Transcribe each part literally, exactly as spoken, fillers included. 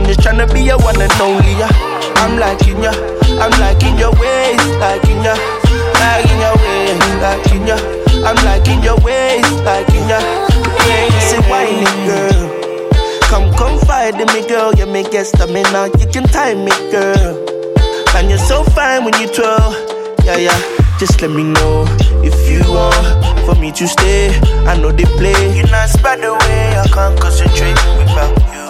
just tryna be your one and only, yeah. I'm liking ya, I'm liking your ways, liking ya, liking your ways, liking ya. I'm liking your ways, liking ya. Say whining girl, come confide in me girl, you make get stamina, you can time me girl. And you're so fine when you twirl, yeah yeah. Just let me know if you want for me to stay. I know they play, you're not spread away, I can't concentrate without you.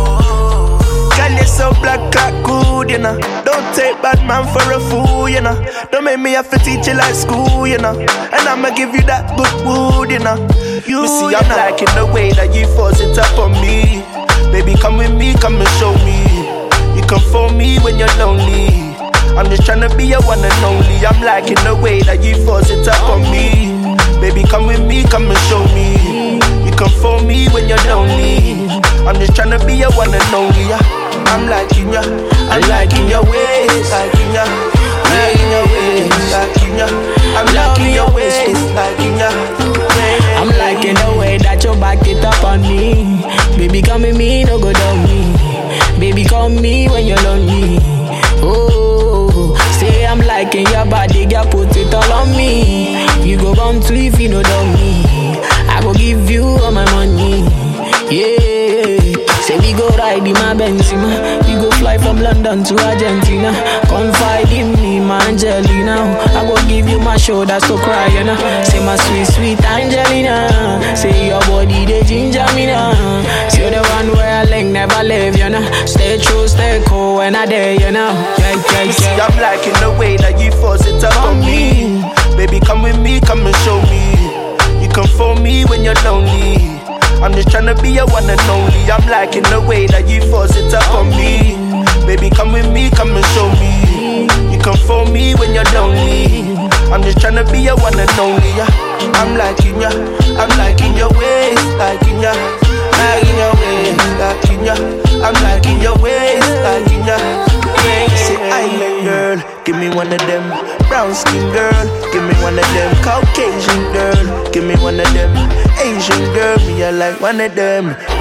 Girl, you're so black, cat good, you know. Don't take bad man for a fool, you know. Don't make me have to teach you like school, you know. And I'ma give you that good wood, you know. You, you see, I'm liking the way that you force it up on me. Baby, come with me, come and show me. You come for me when you're lonely. I'm just tryna be your one and only. I'm liking the way that you force it up on me. Baby, come with me, come and show me. You come for me when you're lonely. I'm just tryna be your one and only, yeah. I'm liking ya, I'm liking your ways, liking ya, liking your ways, liking ya. I'm liking your ways, liking ya. I'm liking the way that you back it up on me. Baby, come with me, no go down me. Baby, call me when you're lonely. Oh, say I'm liking your body, girl, put it all on me. You go come to if you know down me. I go give you all my money. Yeah, say we go ride in my Benzema. We go fly from London to Argentina. Confide in me, my Angelina. I go give you my shoulder, so cry, you know. Say my sweet, sweet Angelina. Say your body, they ginger me now. You're the one where I like never leave, you know. Stay true, stay cool when I dare, you know. Yeah, yeah, yeah. See, I'm liking the way that you force it up on me. Baby, come with me, come and show me. You come for me when you're lonely. I'm just tryna be your one and only. I'm liking the way that you force it up on me. Baby, come with me, come and show me. You come for me when you're lonely. I'm just tryna be your one and only, yeah. I'm liking ya, I'm liking your ways, liking ya, liking your ways, liking ya. I'm liking your ways, liking ya. Say island girl, give me one of them. Brown skin girl, give me one of them. Caucasian girl, give me one of them. Asian girl, me I like one of them.